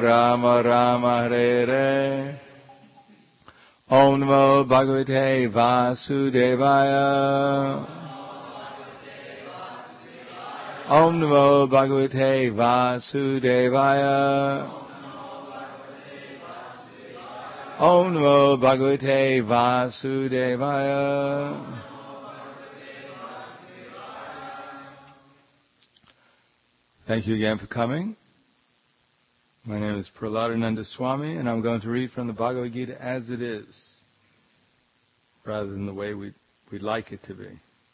Rama Rama Hare Hare. Om Namo Bhagavate Vasudevaya. Om Namo Bhagavate Vasudevaya. Om Namo Bhagavate Vasudevaya. Thank you again for coming. My name is Prahladananda Swami, and I'm going to read from the Bhagavad Gita as it is, rather than the way we'd like it to be.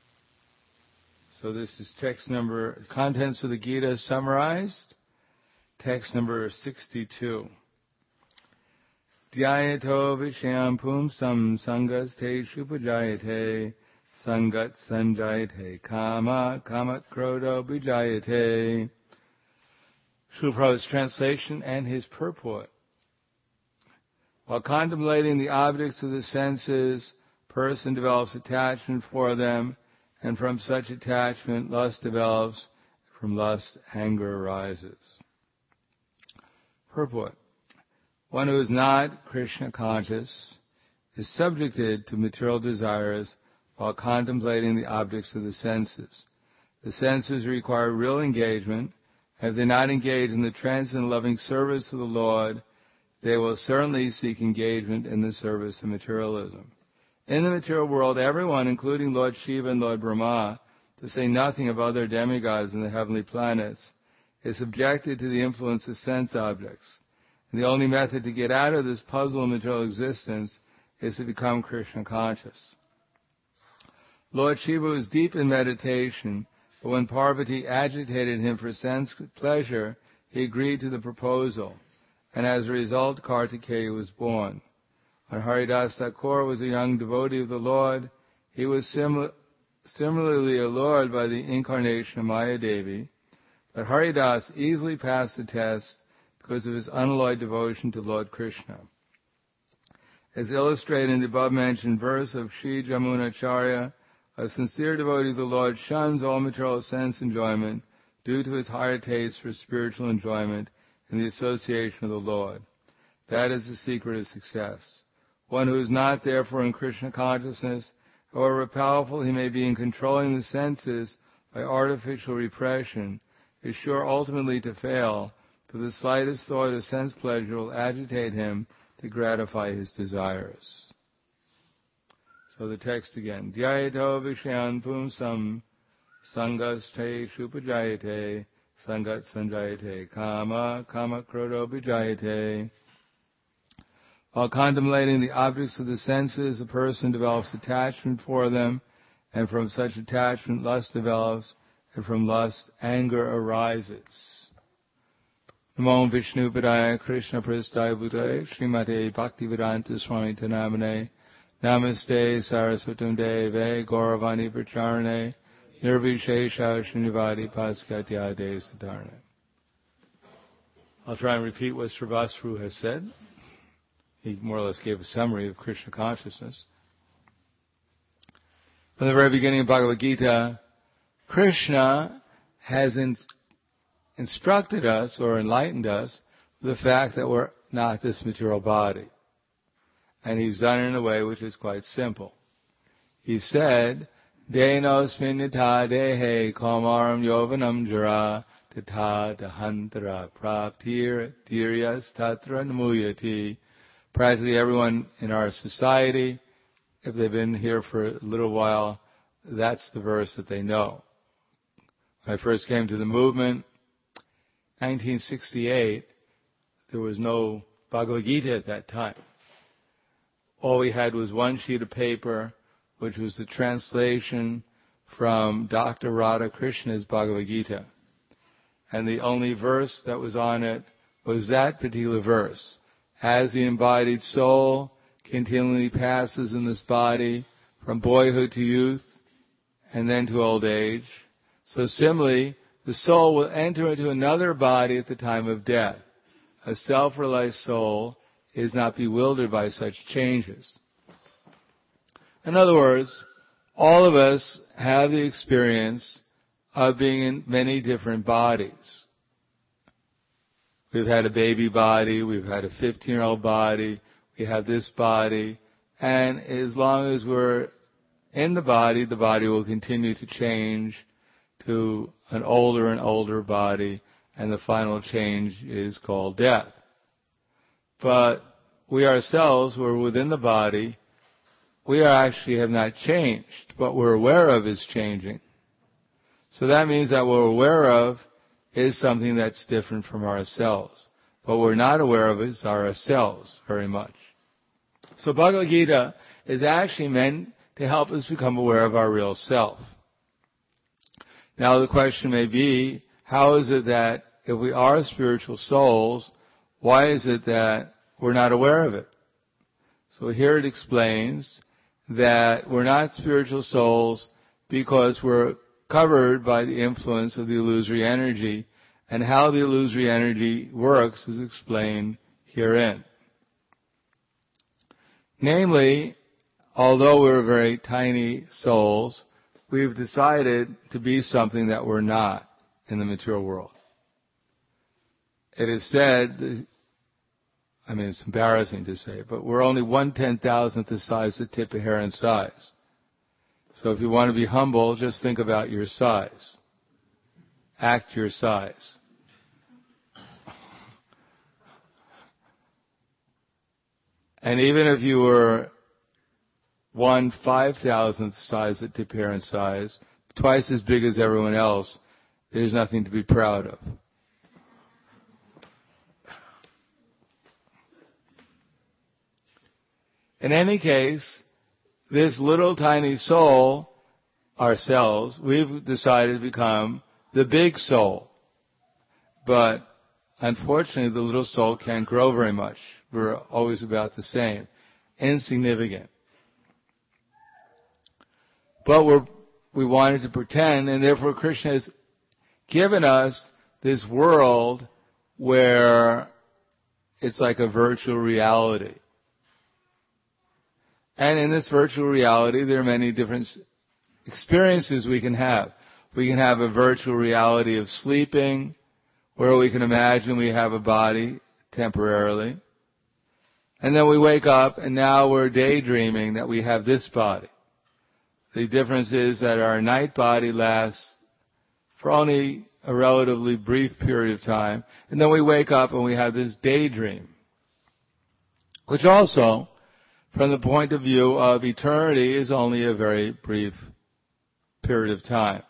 So this is contents of the Gita summarized, text number 62. Dhyayato vishayam pumsam sangaste shupajayate sangat sanjayate kama krodo bijayate. Srila Prabhupada's translation and his purport. While contemplating the objects of the senses, a person develops attachment for them, and from such attachment lust develops, from lust anger arises. Purport. One who is not Krishna conscious is subjected to material desires while contemplating the objects of the senses. The senses require real engagement. If they not engage in the transcendent loving service of the Lord, they will certainly seek engagement in the service of materialism. In the material world, everyone, including Lord Shiva and Lord Brahma, to say nothing of other demigods in the heavenly planets, is subjected to the influence of sense objects. And the only method to get out of this puzzle of material existence is to become Krishna conscious. Lord Shiva was deep in meditation, but when Parvati agitated him for sense pleasure, he agreed to the proposal, and as a result, Kartikeya was born. When Haridas Thakur was a young devotee of the Lord, he was similarly allured by the incarnation of Maya Devi, but Haridas easily passed the test because of his unalloyed devotion to Lord Krishna. As illustrated in the above-mentioned verse of Sri Jamunacharya, a sincere devotee of the Lord shuns all material sense enjoyment due to his higher taste for spiritual enjoyment and the association of the Lord. That is the secret of success. One who is not therefore in Krishna consciousness, however powerful he may be in controlling the senses by artificial repression, is sure ultimately to fail, for the slightest thought of sense pleasure will agitate him to gratify his desires. So the text again. Dhyayato vishayan pumsam sangaste shupajayate sangat sanjayate kama krodo bijayate. While contemplating the objects of the senses, a person develops attachment for them, and from such attachment lust develops, and from lust anger arises. Namo Vishnu Padaya Krishna Prasthaya Bhutale Srimate Bhaktivedanta Swami Namane Namaste Saraswatam Deve Gauravani Pracharane Nirvishesha Srinivadi Paskatyade Sadarne. I'll try and repeat what Sravasru has said. He more or less gave a summary of Krishna consciousness. From the very beginning of Bhagavad Gita, Krishna has instructed us or enlightened us with the fact that we're not this material body. And he's done it in a way which is quite simple. He said, Denosmin nita dehe kaumaram yovanam jara tata dahantara praptir tiryas tatra namuyati. Practically everyone in our society, if they've been here for a little while, that's the verse that they know. When I first came to the movement, 1968, there was no Bhagavad Gita at that time. All we had was one sheet of paper, which was the translation from Dr. Radha Krishna's Bhagavad Gita. And the only verse that was on it was that particular verse. As the embodied soul continually passes in this body from boyhood to youth and then to old age, so similarly, the soul will enter into another body at the time of death. A self-realized soul is not bewildered by such changes. In other words, all of us have the experience of being in many different bodies. We've had a baby body, we've had a 15-year-old body, we have this body, and as long as we're in the body will continue to change to an older and older body, and the final change is called death. But we ourselves, who are within the body, we actually have not changed. What we're aware of is changing. So that means that what we're aware of is something that's different from ourselves. What we're not aware of is ourselves very much. So Bhagavad Gita is actually meant to help us become aware of our real self. Now the question may be, how is it that if we are spiritual souls, why is it that we're not aware of it? So here it explains that we're not spiritual souls because we're covered by the influence of the illusory energy, and how the illusory energy works is explained herein. Namely, although we're very tiny souls, we've decided to be something that we're not in the material world. It is said, it's embarrassing to say, but we're only 1/10,000th the size of the tip of hair in size. So if you want to be humble, just think about your size. Act your size. And even if you were 1/5,000th size at tip hair in size, twice as big as everyone else, there's nothing to be proud of. In any case, this little tiny soul, ourselves, we've decided to become the big soul. But unfortunately, the little soul can't grow very much. We're always about the same. Insignificant. But we wanted to pretend, and therefore Krishna has given us this world where it's like a virtual reality. And in this virtual reality, there are many different experiences we can have. We can have a virtual reality of sleeping, where we can imagine we have a body temporarily. And then we wake up, and now we're daydreaming that we have this body. The difference is that our night body lasts for only a relatively brief period of time, and then we wake up and we have this daydream, which also, from the point of view of eternity, is only a very brief period of time.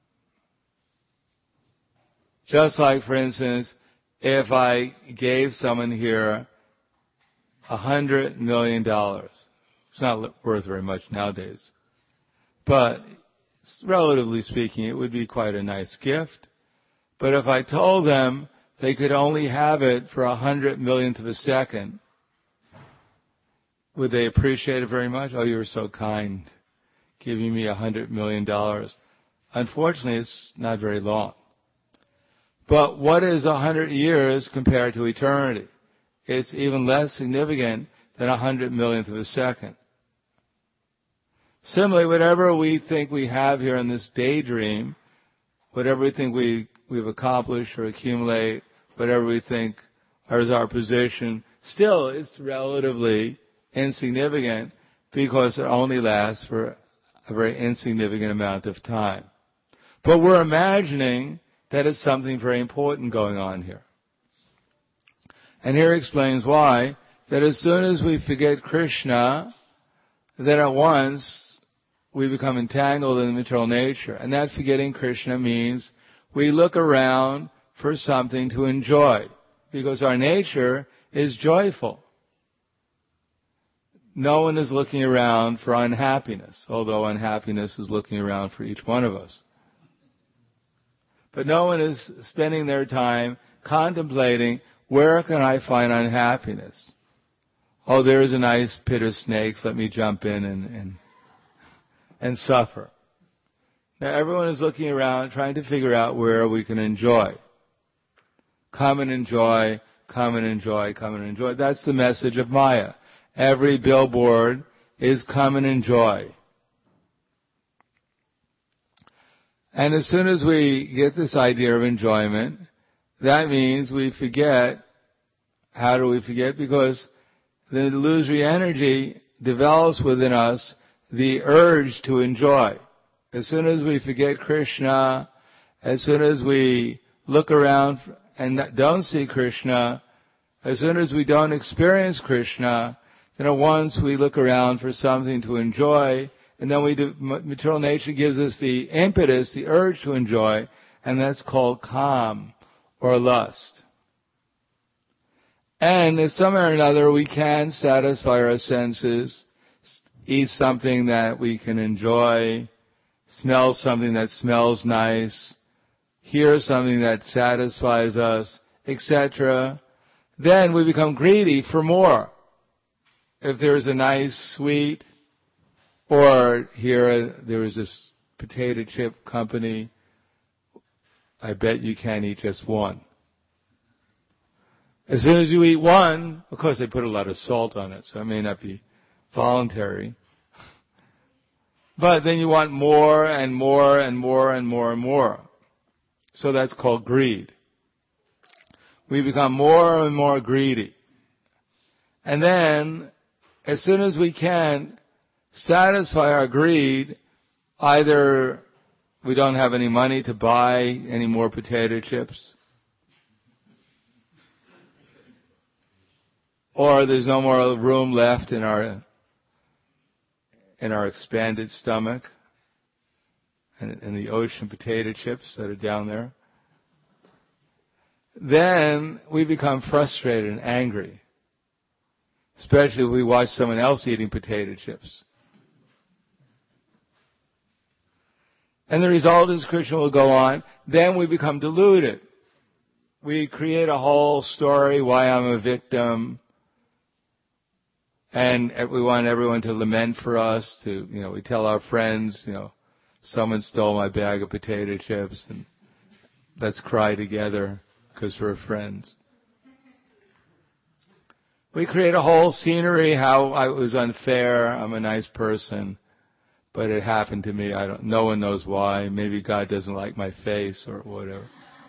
Just like, for instance, if I gave someone here $100 million, it's not worth very much nowadays, but relatively speaking, it would be quite a nice gift. But if I told them they could only have it for 100 millionth of a second, would they appreciate it very much? Oh, you're so kind, giving me $100 million. Unfortunately, it's not very long. But what is 100 years compared to eternity? It's even less significant than 100 millionth of a second. Similarly, whatever we think we have here in this daydream, whatever we think we've accomplished or accumulate, whatever we think is our position, still it's relatively insignificant because it only lasts for a very insignificant amount of time. But we're imagining that it's something very important going on here. And here explains why, that as soon as we forget Krishna, then at once we become entangled in the material nature. And that forgetting Krishna means we look around for something to enjoy, because our nature is joyful. No one is looking around for unhappiness, although unhappiness is looking around for each one of us. But no one is spending their time contemplating, where can I find unhappiness? Oh, there's a nice pit of snakes, let me jump in and suffer. Now everyone is looking around, trying to figure out where we can enjoy. Come and enjoy, come and enjoy, come and enjoy. That's the message of Maya. Every billboard is come and enjoy. And as soon as we get this idea of enjoyment, that means we forget. How do we forget? Because the illusory energy develops within us the urge to enjoy. As soon as we forget Krishna, as soon as we look around and don't see Krishna, as soon as we don't experience Krishna, then at once we look around for something to enjoy, and then material nature gives us the impetus, the urge to enjoy, and that's called kam, or lust. And in some way or another, we can satisfy our senses, eat something that we can enjoy, smell something that smells nice, hear something that satisfies us, etc. Then we become greedy for more. If there's a nice sweet, or here there is this potato chip company, I bet you can't eat just one. As soon as you eat one, of course they put a lot of salt on it, so it may not be voluntary. But then you want more and more and more and more and more. So that's called greed. We become more and more greedy. And then, as soon as we can satisfy our greed, either we don't have any money to buy any more potato chips, or there's no more room left in our expanded stomach and in the ocean potato chips that are down there. Then we become frustrated and angry, especially if we watch someone else eating potato chips. And the result is Krishna will go on. Then we become deluded. We create a whole story why I'm a victim. And we want everyone to lament for us, we tell our friends, someone stole my bag of potato chips, and let's cry together because we're friends. We create a whole scenery how I was unfair, I'm a nice person, but it happened to me, no one knows why, maybe God doesn't like my face or whatever.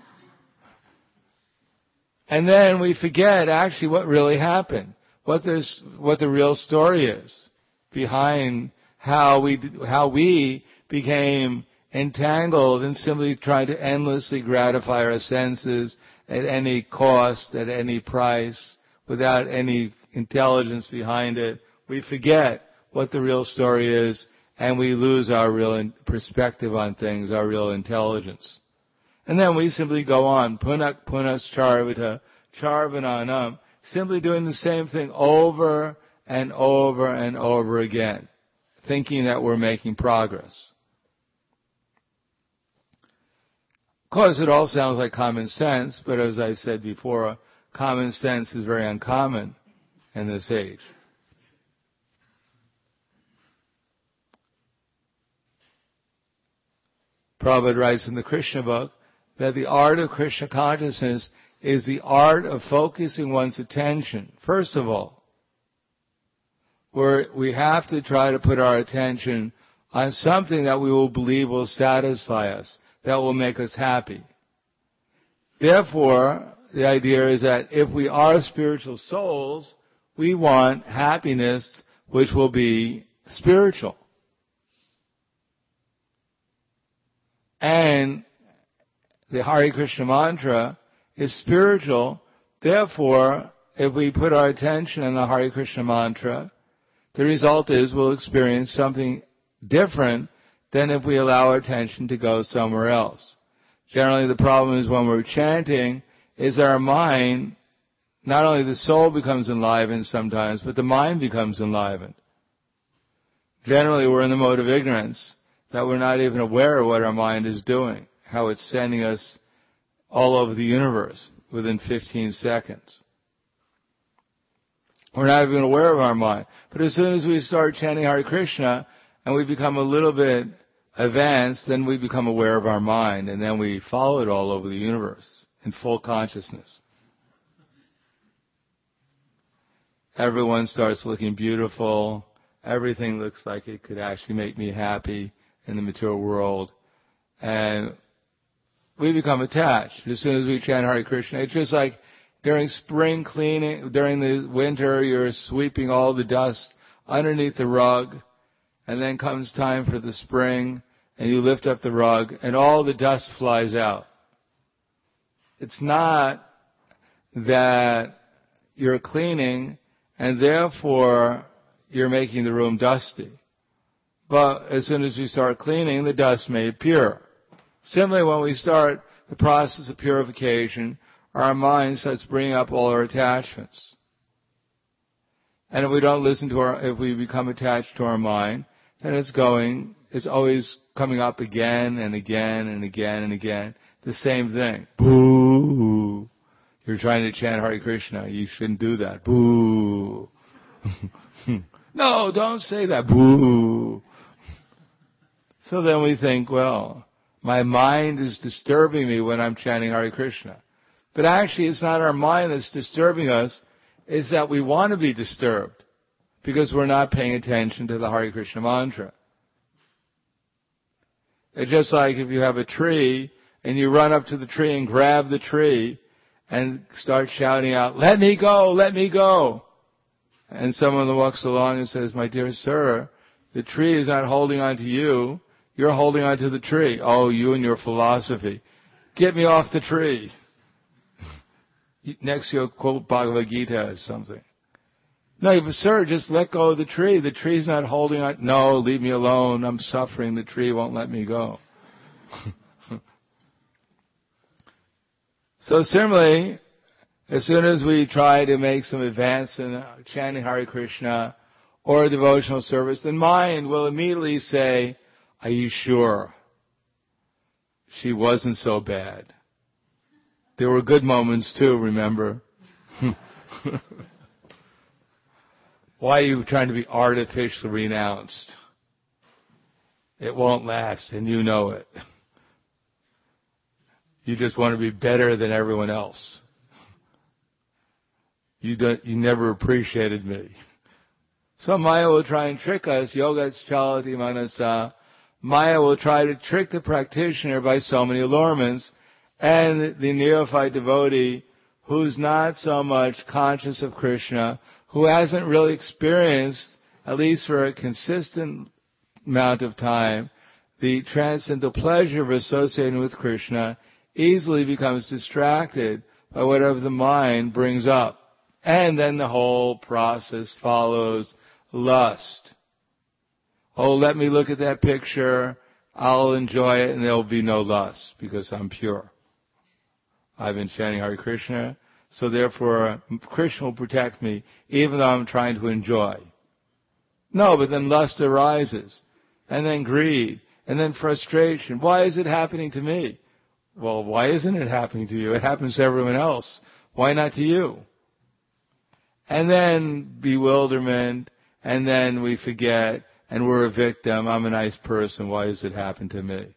And then we forget actually what really happened. What the real story is behind how we became entangled in simply trying to endlessly gratify our senses at any cost, at any price, without any intelligence behind it. We forget what the real story is, and we lose our real perspective on things, our real intelligence. And then we simply go on, punak punas charvita, charvananam, simply doing the same thing over and over and over again, thinking that we're making progress. Of course, it all sounds like common sense, but as I said before, common sense is very uncommon in this age. Prabhupada writes in the Krishna book that the art of Krishna consciousness is the art of focusing one's attention. First of all, we have to try to put our attention on something that we will believe will satisfy us, that will make us happy. Therefore, the idea is that if we are spiritual souls, we want happiness which will be spiritual. And the Hare Krishna mantra is spiritual. Therefore, if we put our attention on the Hare Krishna mantra, the result is we'll experience something different than if we allow our attention to go somewhere else. Generally, the problem is when we're chanting, is our mind, not only the soul becomes enlivened sometimes, but the mind becomes enlivened. Generally, we're in the mode of ignorance, that we're not even aware of what our mind is doing, how it's sending us all over the universe within 15 seconds. We're not even aware of our mind. But as soon as we start chanting Hare Krishna and we become a little bit advanced, then we become aware of our mind, and then we follow it all over the universe in full consciousness. Everyone starts looking beautiful. Everything looks like it could actually make me happy in the material world. And we become attached as soon as we chant Hare Krishna. It's just like during spring cleaning, during the winter, you're sweeping all the dust underneath the rug, and then comes time for the spring, and you lift up the rug, and all the dust flies out. It's not that you're cleaning, and therefore you're making the room dusty. But as soon as you start cleaning, the dust may appear. Similarly, when we start the process of purification, our mind starts bringing up all our attachments. And if we don't listen to if we become attached to our mind, then it's always coming up again and again and again and again. The same thing. Boo! You're trying to chant Hare Krishna. You shouldn't do that. Boo! No, don't say that. Boo! So then we think, well, my mind is disturbing me when I'm chanting Hare Krishna. But actually, it's not our mind that's disturbing us. It's that we want to be disturbed because we're not paying attention to the Hare Krishna mantra. It's just like if you have a tree and you run up to the tree and grab the tree and start shouting out, "Let me go, let me go." And someone walks along and says, "My dear sir, the tree is not holding on to you. You're holding on to the tree." "Oh, you and your philosophy. Get me off the tree." Next you'll quote Bhagavad Gita or something. No, but sir, just let go of the tree. The tree's not holding on. "No, leave me alone. I'm suffering. The tree won't let me go." So similarly, as soon as we try to make some advance in chanting Hare Krishna or a devotional service, the mind will immediately say, "Are you sure? She wasn't so bad. There were good moments too, remember?" Why are you trying to be artificially renounced? It won't last, and you know it. You just want to be better than everyone else. You never appreciated me. So Maya will try and trick us. Yogas chalati manasa. Maya will try to trick the practitioner by so many allurements, and the neophyte devotee who's not so much conscious of Krishna, who hasn't really experienced, at least for a consistent amount of time, the transcendental pleasure of associating with Krishna, easily becomes distracted by whatever the mind brings up. And then the whole process follows lust. "Oh, let me look at that picture. I'll enjoy it, and there will be no lust because I'm pure. I've been chanting Hare Krishna, so therefore Krishna will protect me even though I'm trying to enjoy." No, but then lust arises, and then greed, and then frustration. Why is it happening to me? Well, why isn't it happening to you? It happens to everyone else. Why not to you? And then bewilderment, and then we forget, and we're a victim. I'm a nice person. Why does it happen to me?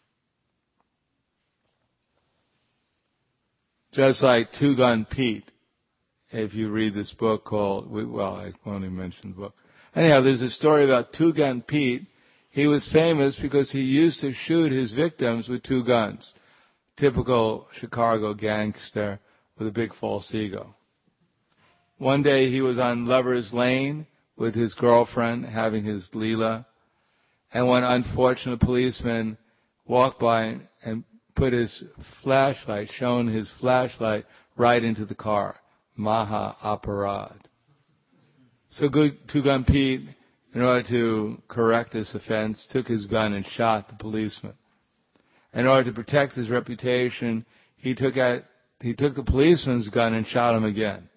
Just like Two Gun Pete, if you read this book called, I only mentioned the book. Anyhow, there's a story about Two Gun Pete. He was famous because he used to shoot his victims with two guns. Typical Chicago gangster with a big false ego. One day he was on Lover's Lane with his girlfriend having his Leela, and one unfortunate policeman walked by and put his flashlight, shone his flashlight right into the car. Maha Aparad. So Two Gun Pete, in order to correct this offense, took his gun and shot the policeman. In order to protect his reputation, he took the policeman's gun and shot him again.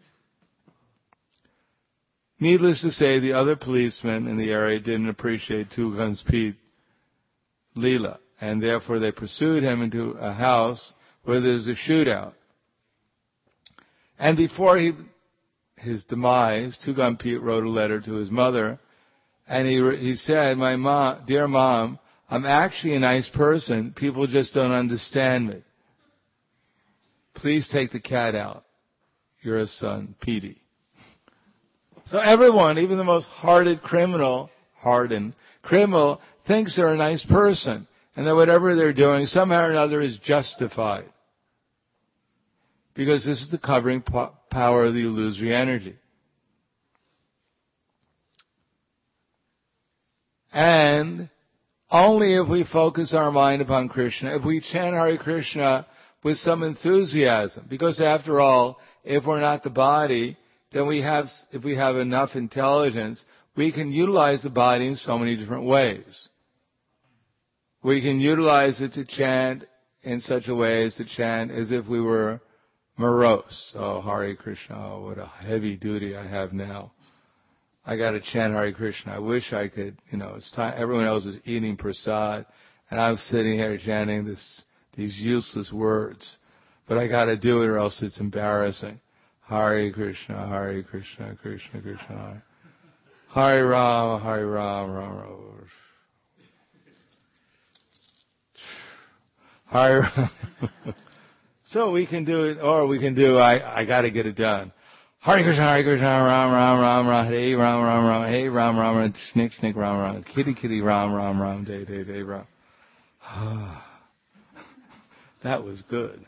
Needless to say, the other policemen in the area didn't appreciate Two Gun Pete's Leela, and therefore they pursued him into a house where there was a shootout. And before his demise, Two Gun Pete wrote a letter to his mother, and he said, "Dear Mom, I'm actually a nice person. People just don't understand me. Please take the cat out. Your son, Petey." So everyone, even the most hardened criminal, thinks they're a nice person. and that whatever they're doing somehow or another is justified. Because this is the covering power of the illusory energy. And only if we focus our mind upon Krishna, if we chant Hare Krishna with some enthusiasm, because after all, if we're not the body, then if we have enough intelligence, we can utilize the body in so many different ways. We can utilize it to chant in such a way as to chant as if we were morose. Oh, Hare Krishna, oh, what a heavy duty I have now. I got to chant Hare Krishna. I wish I could, it's time. Everyone else is eating prasad, and I'm sitting here chanting these useless words. But I got to do it, or else it's embarrassing. Hare Krishna, Hare Krishna, Krishna Krishna, Hare Rama, Hare Rama, Rama Rama. Hare Rama. So we can do it, or we can do, I got to get it done. Hare Krishna, Ram, Ram, Ram, Ram, Hare Ram, Ram, Ram, Hey Ram, Ram, Ram, Snick, Snick, Ram, Ram, Kitty, Kitty, Ram, Ram, Ram, Day, Day, Day, Ram. That was good.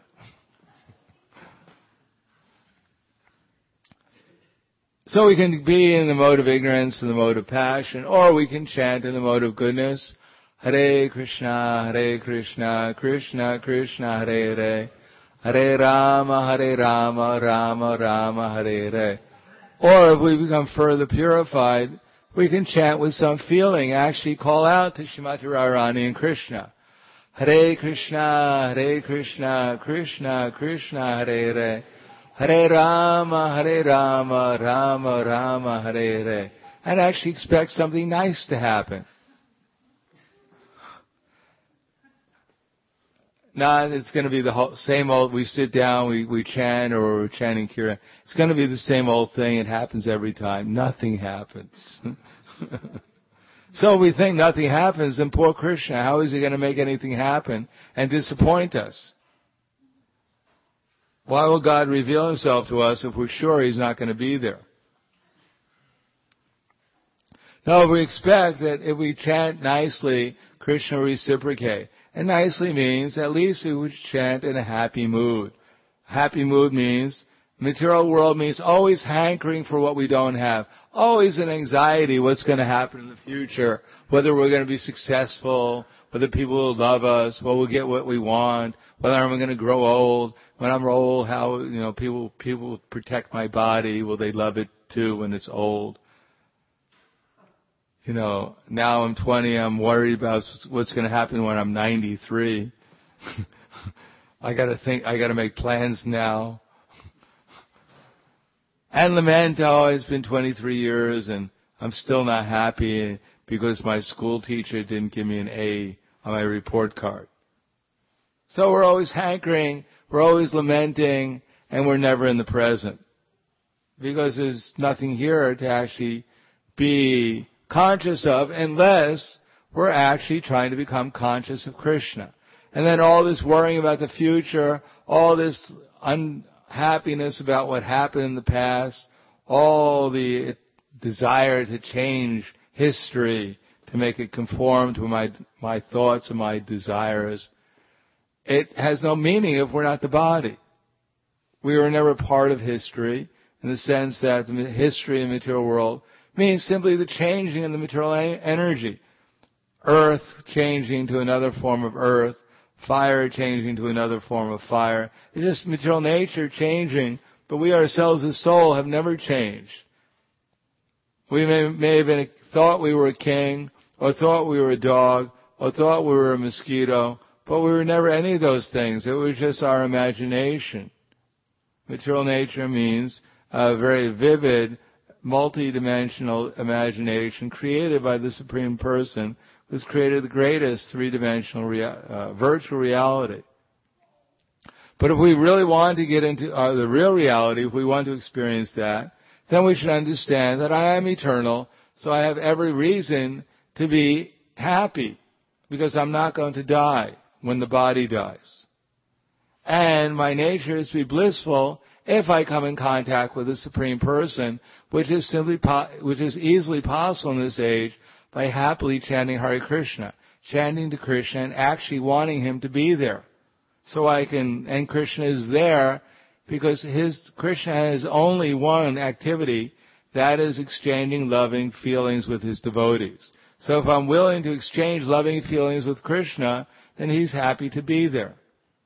So we can be in the mode of ignorance, in the mode of passion, or we can chant in the mode of goodness. Hare Krishna, Krishna Krishna, Hare Hare. Hare Rama, Rama Rama, Hare Hare. Or if we become further purified, we can chant with some feeling, actually call out to Shrimati Radharani and Krishna. Hare Krishna, Krishna Krishna, Hare Hare. Hare Rama, Rama Rama, Hare Hare. And actually expect something nice to happen. Not it's going to be the same old, we sit down, we chant, or we're chanting Kira. It's going to be the same old thing. It happens every time. Nothing happens. So we think nothing happens, then poor Krishna, how is he going to make anything happen and disappoint us? Why will God reveal himself to us if we're sure he's not going to be there? No, we expect that if we chant nicely, Krishna will reciprocate. And nicely means at least we would chant in a happy mood. Happy mood means, material world means always hankering for what we don't have. Always an anxiety what's going to happen in the future, whether we're going to be successful, whether people will love us, whether we'll get what we want, whether I'm going to grow old. When I'm old, how, people protect my body, will they love it too when it's old? Now I'm 20, I'm worried about what's going to happen when I'm 93. I got to make plans now. And lament, it's been 23 years and I'm still not happy because my school teacher didn't give me an A on my report card. So we're always hankering, we're always lamenting, and we're never in the present. Because there's nothing here to actually be conscious of unless we're actually trying to become conscious of Krishna. And then all this worrying about the future, all this unhappiness about what happened in the past, all the desire to change history, to make it conform to my thoughts and my desires, it has no meaning if we're not the body. We were never part of history in the sense that the history in the material world means simply the changing in the material energy. Earth changing to another form of earth, fire changing to another form of fire. It's just material nature changing, but we ourselves as soul have never changed. We may have thought we were a king, or thought we were a dog, or thought we were a mosquito, but we were never any of those things. It was just our imagination. Material nature means a very vivid, multi-dimensional imagination created by the Supreme Person, who's created the greatest three-dimensional virtual reality. But if we really want to get into the real reality, if we want to experience that, then we should understand that I am eternal, so I have every reason to be happy, because I'm not going to die when the body dies. And my nature is to be blissful if I come in contact with the Supreme Person, which is easily possible in this age by happily chanting Hare Krishna. chanting to Krishna and actually wanting him to be there. And Krishna is there because Krishna has only one activity, that is exchanging loving feelings with his devotees. So if I'm willing to exchange loving feelings with Krishna, then he's happy to be there.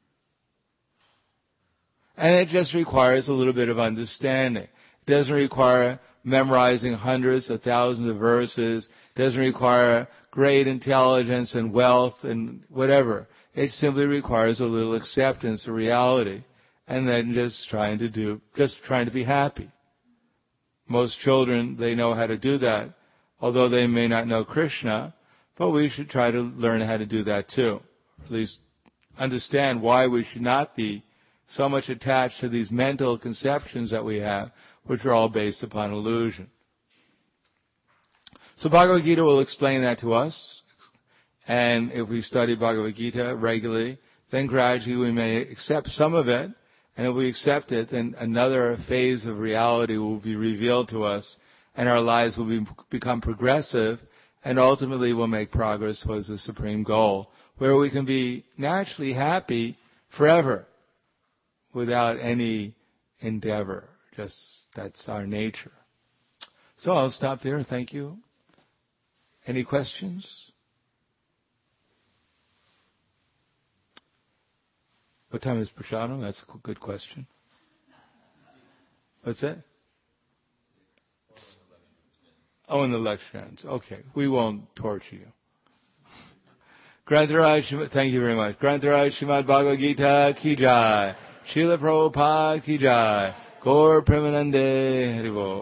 And it just requires a little bit of understanding. It doesn't require memorizing hundreds of thousands of verses. It doesn't require great intelligence and wealth and whatever. It simply requires a little acceptance of reality and then just trying to be happy. Most children, they know how to do that, although they may not know Krishna, but we should try to learn how to do that too. At least understand why we should not be so much attached to these mental conceptions that we have, which are all based upon illusion. So Bhagavad Gita will explain that to us, and if we study Bhagavad Gita regularly, then gradually we may accept some of it, and if we accept it, then another phase of reality will be revealed to us, and our lives will become progressive, and ultimately we'll make progress towards the supreme goal, where we can be naturally happy forever, without any endeavor. Just that's our nature. So I'll stop there. Thank you. Any questions? What time is Prasadam? That's a good question. What's that? Oh, in the lecture ends. Okay. We won't torture you. Grantaraj, thank you very much. Grantaraj Srimad Bhagavad Gita ki jai. Srila Prabhupada ki jai. Gaur Premanande Haribo.